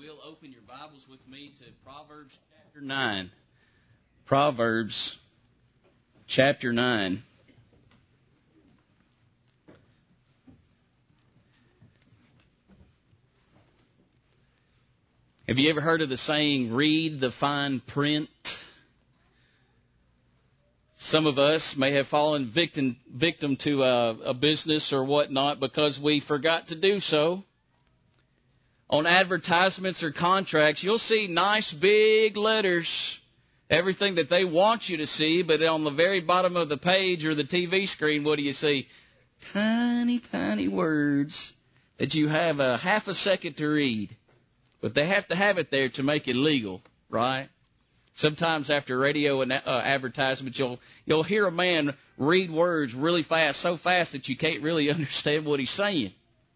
will, open your Bibles with me to Proverbs chapter 9. Proverbs chapter 9. Have you ever heard of the saying, read the fine print? Some of us may have fallen victim to a business or whatnot because we forgot to do so. On advertisements or contracts, you'll see nice big letters, everything that they want you to see, but on the very bottom of the page or the TV screen, what do you see? Tiny, tiny words that you have a half a second to read. But they have to have it there to make it legal, right? Sometimes after radio and advertisements, you'll hear a man read words really fast, so fast that you can't really understand what he's saying.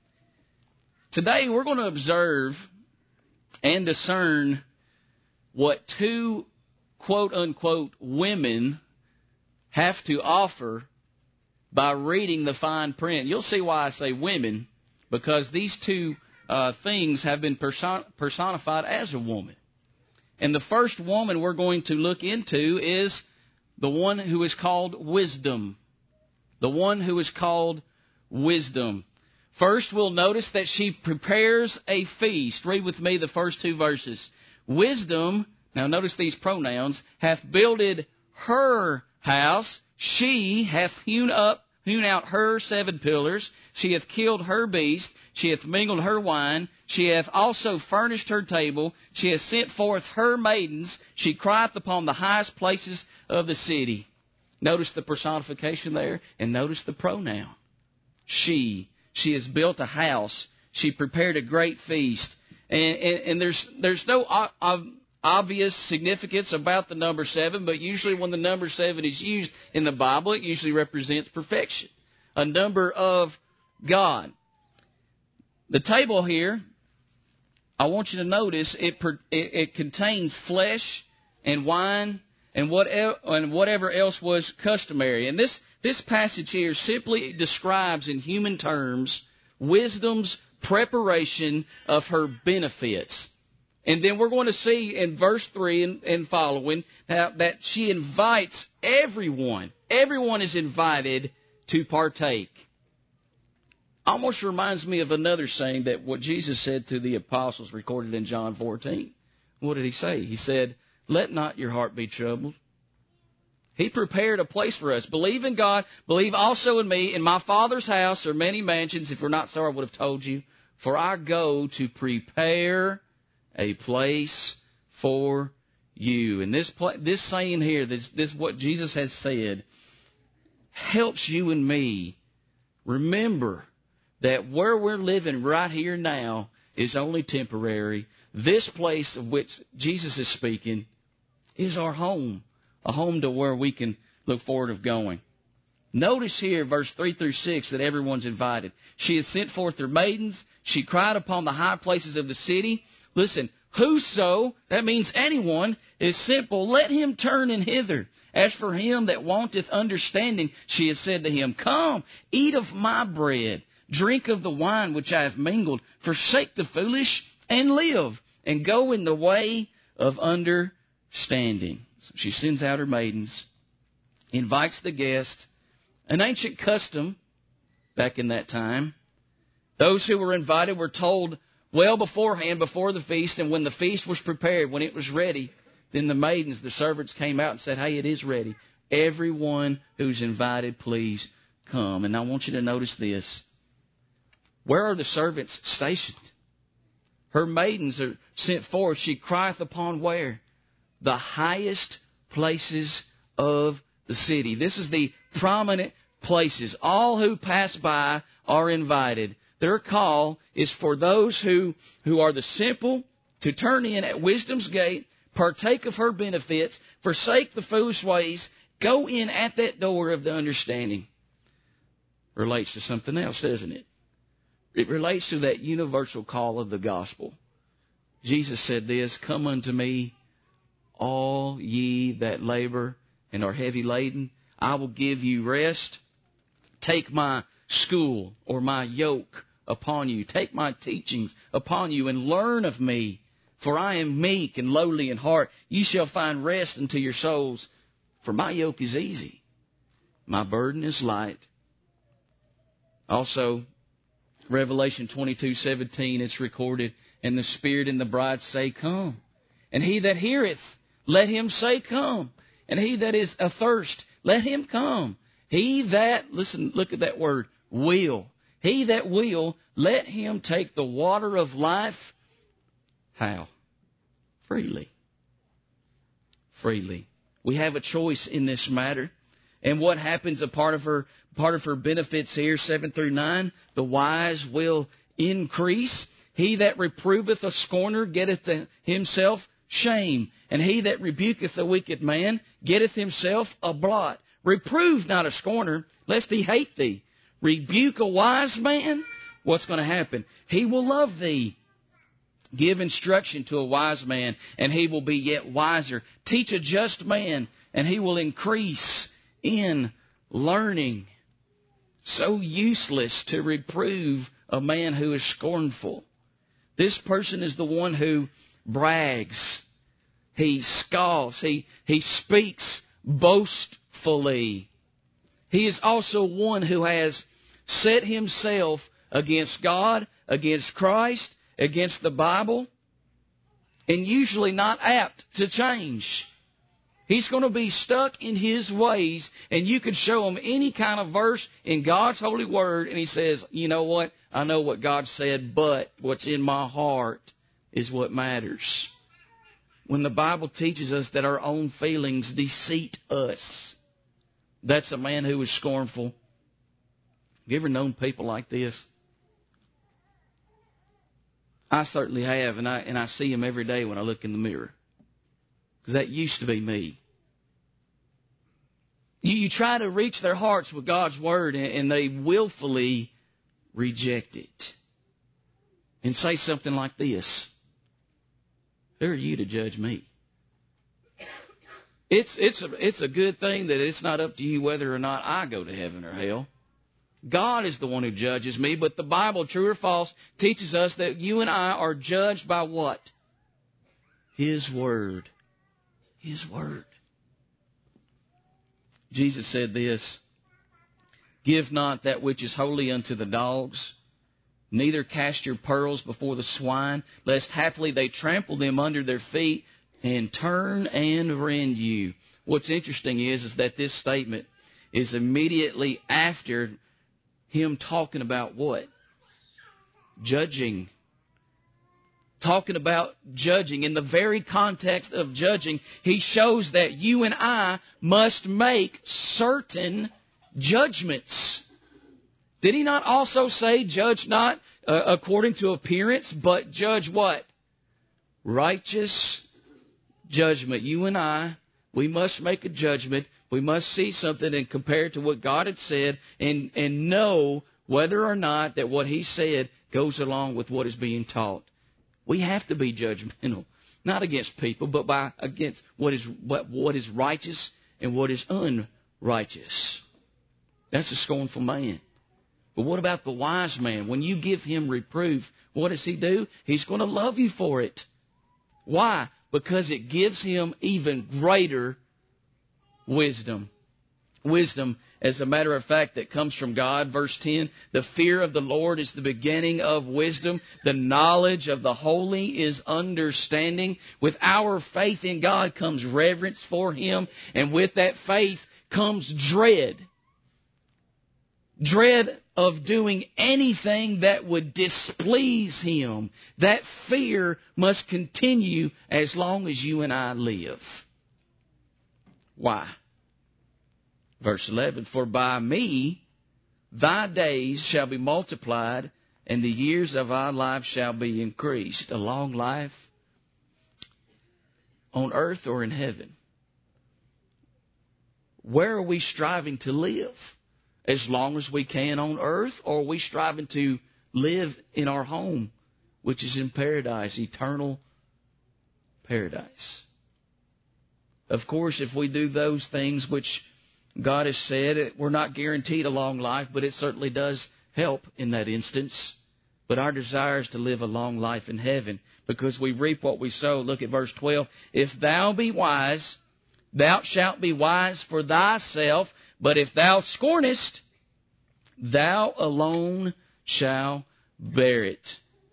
Today we're going to observe and discern what two quote-unquote women have to offer by reading the fine print. You'll see why I say women, because these two things have been personified as a woman. And the first woman we're going to look into is the one who is called wisdom. The one who is called wisdom. First, we'll notice that she prepares a feast. Read with me the first two verses. Wisdom, now notice these pronouns, hath builded her house. She hath hewn out her 7 pillars. She hath killed her beast. She hath mingled her wine. She hath also furnished her table. She hath sent forth her maidens. She crieth upon the highest places of the city. Notice the personification there, and notice the pronoun. She has built a house. She prepared a great feast. And there's no obvious significance about the number 7, but usually when the number 7 is used in the Bible, it usually represents perfection, a number of God. The table here, I want you to notice, it contains flesh and wine and whatever else was customary. And this passage here simply describes in human terms wisdom's preparation of her benefits. And then we're going to see in verse 3 and following that she invites everyone. Everyone is invited to partake. Almost reminds me of another saying that what Jesus said to the apostles recorded in John 14. What did he say? He said, let not your heart be troubled. He prepared a place for us. Believe in God. Believe also in me. In my Father's house are many mansions. If we're not so, I would have told you. For I go to prepare a place for you. And this saying here, this what Jesus has said, helps you and me remember that where we're living right here now is only temporary. This place of which Jesus is speaking is our home, a home to where we can look forward of going. Notice here, verse 3 through 6, that everyone's invited. She has sent forth her maidens. She cried upon the high places of the city. Listen, whoso, that means anyone, is simple, let him turn in hither. As for him that wanteth understanding, she has said to him, come, eat of my bread, drink of the wine which I have mingled, forsake the foolish, and live, and go in the way of understanding. So she sends out her maidens, invites the guest, an ancient custom back in that time. Those who were invited were told well beforehand, before the feast, and when the feast was prepared, when it was ready, then the maidens, the servants, came out and said, hey, it is ready. Everyone who's invited, please come. And I want you to notice this. Where are the servants stationed? Her maidens are sent forth. She crieth upon where? The highest places of the city. This is the prominent places. All who pass by are invited. Their call is for those who are the simple to turn in at wisdom's gate, partake of her benefits, forsake the foolish ways, go in at that door of the understanding. Relates to something else, doesn't it? It relates to that universal call of the gospel. Jesus said this, come unto me, all ye that labor and are heavy laden. I will give you rest. Take my school or my yoke upon you. Take my teachings upon you and learn of me. For I am meek and lowly in heart. You shall find rest unto your souls. For my yoke is easy. My burden is light. Also, Revelation 22:17, it's recorded, and the Spirit and the bride say, Come. And he that heareth, let him say, Come. And he that is athirst, let him come. He that, listen, look at that word, will. He that will, let him take the water of life. How? Freely. Freely. We have a choice in this matter. And what happens, a part of her benefits here, 7 through 9, the wise will increase. He that reproveth a scorner getteth to himself shame, and he that rebuketh a wicked man getteth himself a blot. Reprove not a scorner, lest he hate thee. Rebuke a wise man, what's going to happen? He will love thee. Give instruction to a wise man, and he will be yet wiser. Teach a just man, and he will increase in learning. So useless to reprove a man who is scornful. This person is the one who brags. He scoffs. He speaks boastfully. He is also one who has set himself against God, against Christ, against the Bible, and usually not apt to change. He's going to be stuck in his ways, and you can show him any kind of verse in God's holy word, and he says, you know what? I know what God said, but what's in my heart is what matters. When the Bible teaches us that our own feelings deceit us, that's a man who is scornful. Have you ever known people like this? I certainly have, and I see them every day when I look in the mirror. Because that used to be me. You try to reach their hearts with God's Word, and they willfully reject it. And say something like this: who are you to judge me? It's a good thing that it's not up to you whether or not I go to heaven or hell. God is the one who judges me, but the Bible, true or false, teaches us that you and I are judged by what? His Word. His Word. Jesus said this: Give not that which is holy unto the dogs, neither cast your pearls before the swine, lest haply they trample them under their feet and turn and rend you. What's interesting is that this statement is immediately after him talking about what? Judging. Talking about judging. In the very context of judging, he shows that you and I must make certain judgments. Did he not also say, judge not according to appearance, but judge what? Righteous judgment. You and I, we must make a judgment. We must see something and compare it to what God had said and know whether or not that what he said goes along with what is being taught. We have to be judgmental, not against people, but against what is righteous and what is unrighteous. That's a scornful man. But what about the wise man? When you give him reproof, what does he do? He's going to love you for it. Why? Because it gives him even greater wisdom. Wisdom, as a matter of fact, that comes from God. Verse 10, the fear of the Lord is the beginning of wisdom. The knowledge of the holy is understanding. With our faith in God comes reverence for Him. And with that faith comes dread. Dread of doing anything that would displease Him. That fear must continue as long as you and I live. Why? Verse 11, for by me thy days shall be multiplied, and the years of thy life shall be increased. A long life on earth or in heaven. Where are we striving to live? As long as we can on earth, or are we striving to live in our home, which is in paradise, eternal paradise? Of course, if we do those things which God has said, we're not guaranteed a long life, but it certainly does help in that instance But our desire is to live a long life in heaven, because we reap what we sow. Look at verse 12. If thou be wise, thou shalt be wise for thyself, but if thou scornest, thou alone shalt bear it.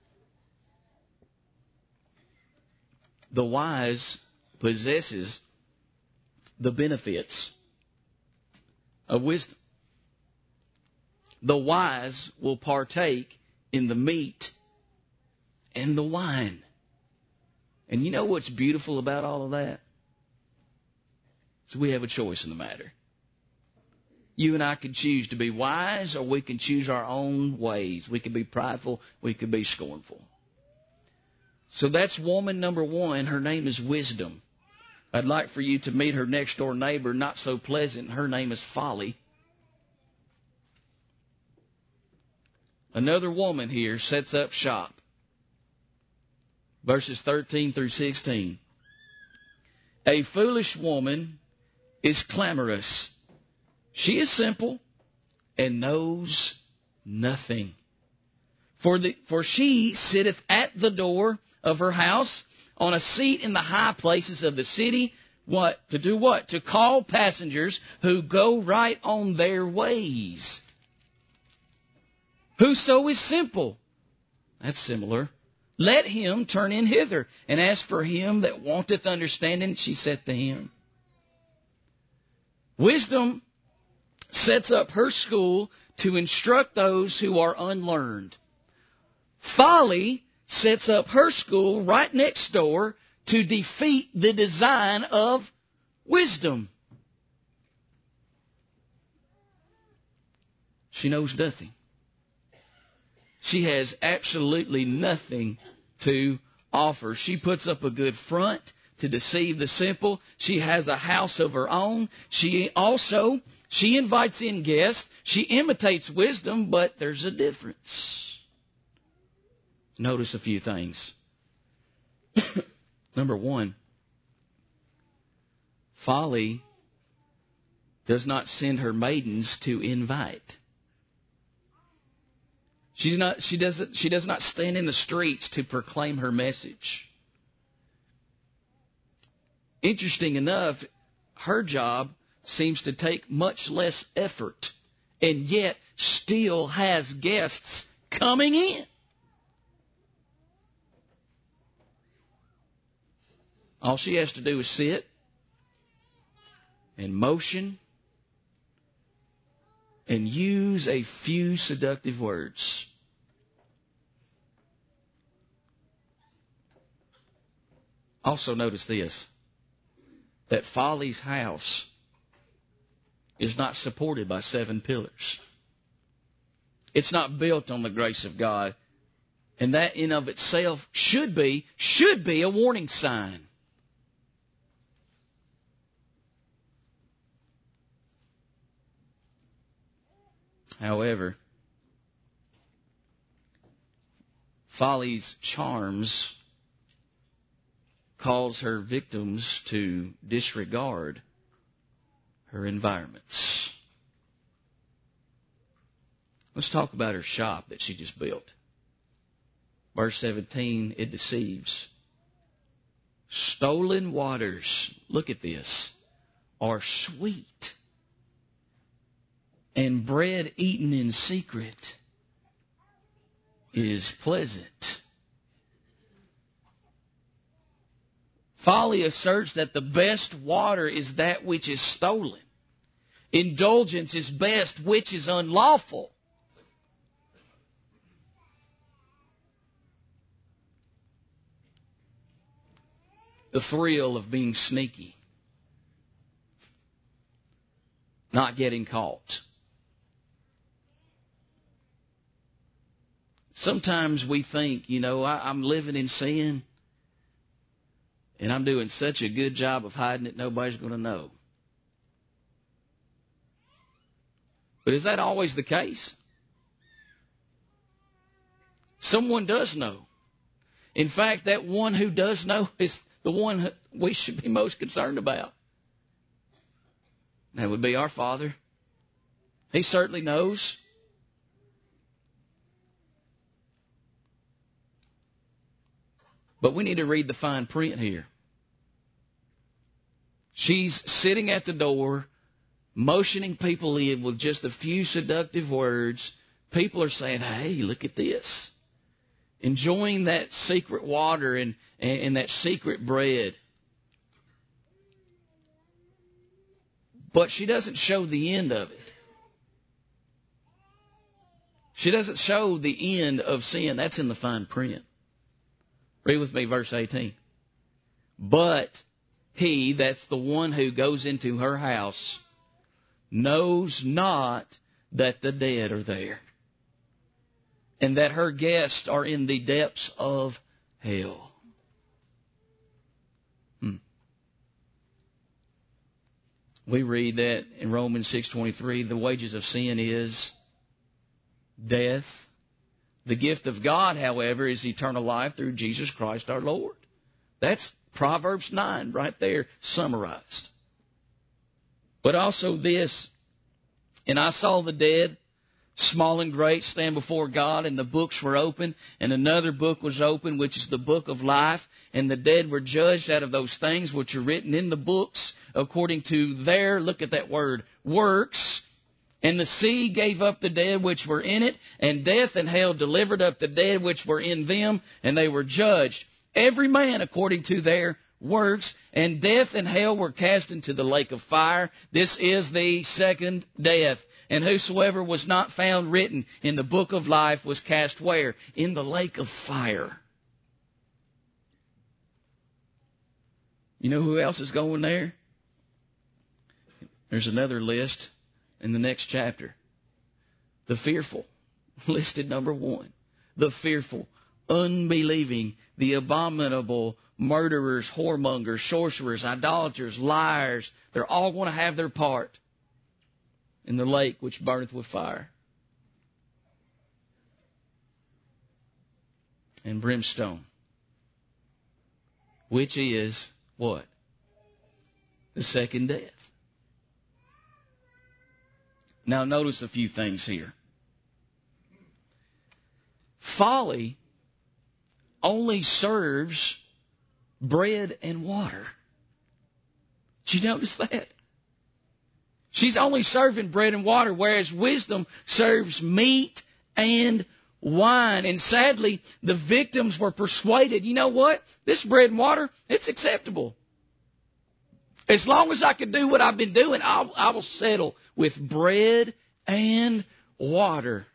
The wise possesses the benefits of wisdom. The wise will partake in the meat and the wine. And you know what's beautiful about all of that? So we have a choice in the matter. You and I can choose to be wise, or we can choose our own ways. We can be prideful. We can be scornful. So that's woman number one. Her name is Wisdom. I'd like for you to meet her next door neighbor, not so pleasant. Her name is Folly. Another woman here sets up shop. Verses 13 through 16. A foolish woman is clamorous. She is simple and knows nothing. For she sitteth at the door of her house on a seat in the high places of the city. What? To do what? To call passengers who go right on their ways. Whoso is simple. That's similar. Let him turn in hither. And as for him that wanteth understanding, she saith to him. Wisdom sets up her school to instruct those who are unlearned. Folly sets up her school right next door to defeat the design of wisdom. She knows nothing. She has absolutely nothing to offer. She puts up a good front to deceive the simple. She has a house of her own. She invites in guests. She imitates wisdom, but there's a difference. Notice a few things. Number one, Folly does not send her maidens to invite. She does not stand in the streets to proclaim her message. Interesting enough, her job seems to take much less effort, and yet still has guests coming in. All she has to do is sit and motion and use a few seductive words. Also notice this, that Folly's house is not supported by 7 pillars. It's not built on the grace of God. And that in of itself should be a warning sign. However, Folly's charms cause her victims to disregard her environments. Let's talk about her shop that she just built. Verse 17, it deceives. Stolen waters, look at this, are sweet, and bread eaten in secret is pleasant. Folly asserts that the best water is that which is stolen. Indulgence is best which is unlawful. The thrill of being sneaky, not getting caught. Sometimes we think, I'm living in sin, and I'm doing such a good job of hiding it, nobody's going to know. But is that always the case? Someone does know. In fact, that one who does know is the one we should be most concerned about. That would be our Father. He certainly knows. But we need to read the fine print here. She's sitting at the door, motioning people in with just a few seductive words. People are saying, hey, look at this. Enjoying that secret water and that secret bread. But she doesn't show the end of it. She doesn't show the end of sin. That's in the fine print. Read with me verse 18. But he, that's the one who goes into her house, knows not that the dead are there, and that her guests are in the depths of hell. We read that in Romans 6:23, the wages of sin is death. The gift of God, however, is eternal life through Jesus Christ our Lord. That's Proverbs 9 right there summarized. But also this, and I saw the dead, small and great, stand before God, and the books were open, and another book was open, which is the book of life, and the dead were judged out of those things which are written in the books according to their, look at that word, works. And the sea gave up the dead which were in it, and death and hell delivered up the dead which were in them, and they were judged, every man according to their works, and death and hell were cast into the lake of fire. This is the second death. And whosoever was not found written in the book of life was cast where? In the lake of fire. You know who else is going there? There's another list in the next chapter. The fearful, listed number 1. The fearful, unbelieving, the abominable, murderers, whoremongers, sorcerers, idolaters, liars. They're all going to have their part in the lake which burneth with fire and brimstone, which is what? The second death. Now notice a few things here. Folly only serves bread and water. Did you notice that? She's only serving bread and water, whereas wisdom serves meat and wine. And sadly, the victims were persuaded, you know what? This bread and water, it's acceptable. As long as I can do what I've been doing, I will settle with bread and water.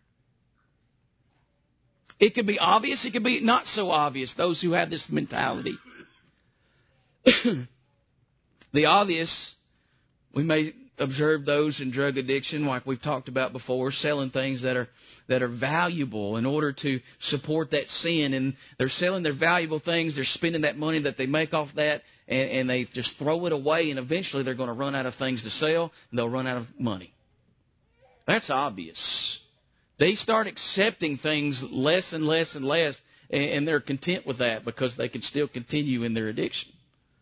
It could be obvious, it could be not so obvious, those who have this mentality. The obvious, we may observe those in drug addiction, like we've talked about before, selling things that are valuable in order to support that sin. And they're selling their valuable things, they're spending that money that they make off that, and they just throw it away, and eventually they're going to run out of things to sell, and they'll run out of money. That's obvious. They start accepting things less and less and less, and they're content with that because they can still continue in their addiction.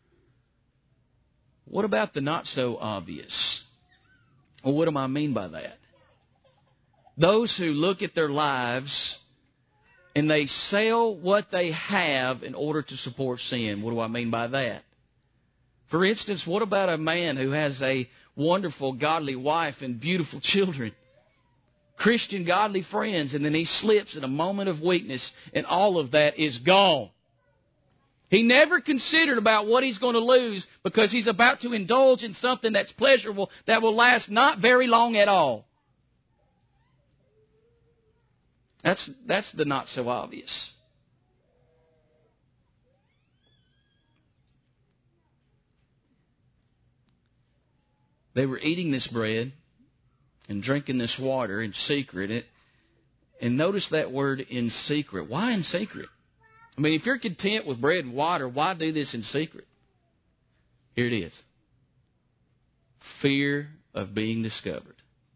What about the not so obvious? Well, what do I mean by that? Those who look at their lives and they sell what they have in order to support sin. What do I mean by that? For instance, what about a man who has a wonderful, godly wife and beautiful children, Christian, godly friends, and then he slips in a moment of weakness and all of that is gone? He never considered about what he's going to lose because he's about to indulge in something that's pleasurable that will last not very long at all. That's the not so obvious. They were eating this bread and drinking this water in secret. And notice that word, in secret. Why in secret? I mean, if you're content with bread and water, why do this in secret? Here it is. Fear of being discovered.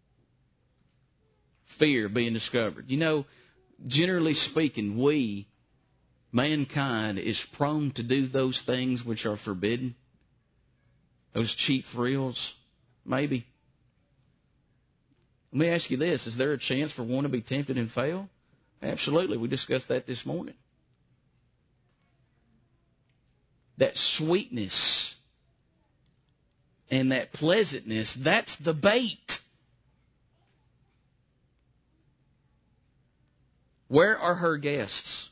Fear of being discovered. You know, generally speaking, mankind, is prone to do those things which are forbidden. Those cheap thrills, maybe. Let me ask you this. Is there a chance for one to be tempted and fail? Absolutely. We discussed that this morning. that sweetness and that pleasantness, that's the bait. Where are her guests?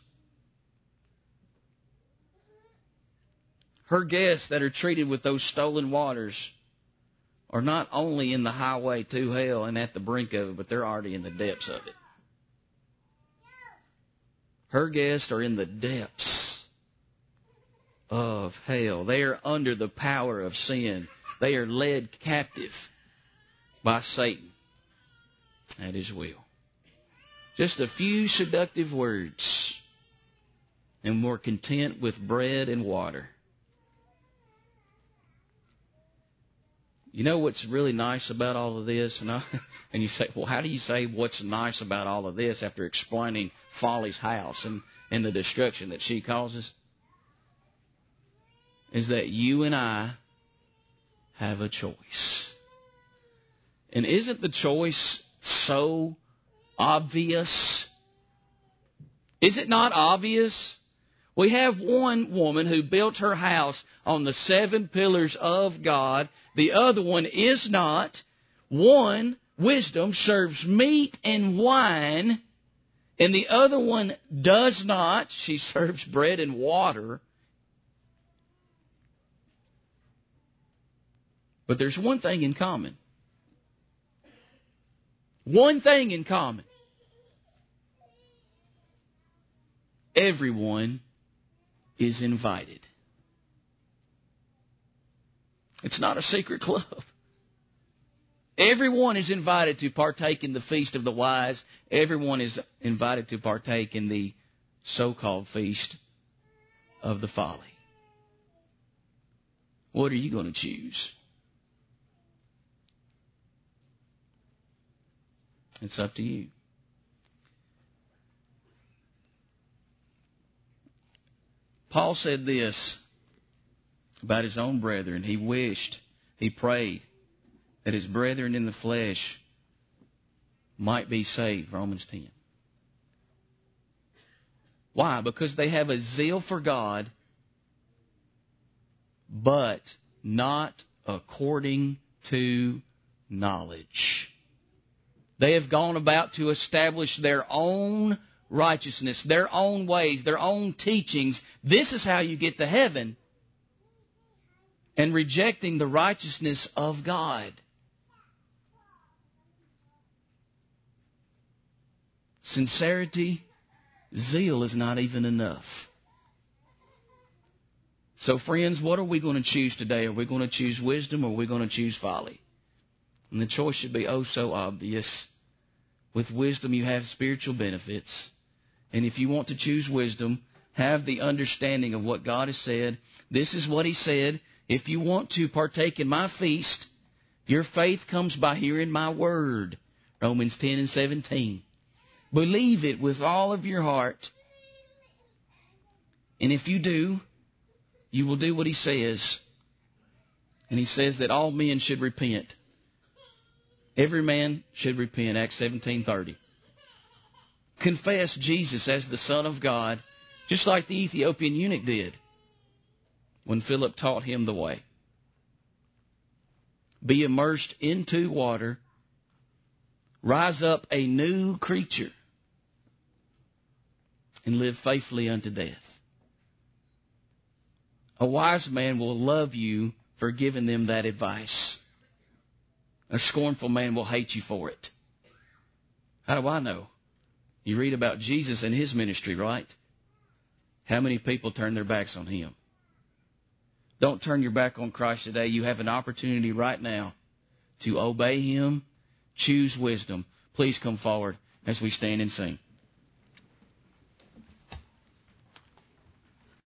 Her guests that are treated with those stolen waters are not only in the highway to hell and at the brink of it, but they're already in the depths of it. Her guests are in the depths of hell. They are under the power of sin. They are led captive by Satan at his will. Just a few seductive words, and we're content with bread and water. You know what's really nice about all of this? And you say, well, how do you say what's nice about all of this after explaining folly's house and the destruction that she causes? Is that you and I have a choice. And isn't the choice so obvious? Is it not obvious? We have one woman who built her house on the 7 pillars of God. The other one is not. One, wisdom, serves meat and wine, and the other one does not. She serves bread and water. But there's one thing in common. One thing in common. Everyone is invited. It's not a secret club. Everyone is invited to partake in the feast of the wise. Everyone is invited to partake in the so-called feast of the folly. What are you going to choose? It's up to you. Paul said this about his own brethren. He prayed that his brethren in the flesh might be saved, Romans 10. Why? Because they have a zeal for God, but not according to knowledge. They have gone about to establish their own righteousness, their own ways, their own teachings. This is how you get to heaven. And rejecting the righteousness of God. Sincerity, zeal is not even enough. So friends, what are we going to choose today? Are we going to choose wisdom or are we going to choose folly? And the choice should be oh so obvious. With wisdom you have spiritual benefits. And if you want to choose wisdom, have the understanding of what God has said. This is what He said. If you want to partake in my feast, your faith comes by hearing my word. Romans 10 and 17. Believe it with all of your heart. And if you do, you will do what He says. And He says that all men should repent. Every man should repent, Acts 17:30. Confess Jesus as the Son of God, just like the Ethiopian eunuch did when Philip taught him the way. Be immersed into water. Rise up a new creature and live faithfully unto death. A wise man will love you for giving them that advice. A scornful man will hate you for it. How do I know? You read about Jesus and His ministry, right? How many people turn their backs on Him? Don't turn your back on Christ today. You have an opportunity right now to obey Him, choose wisdom. Please come forward as we stand and sing.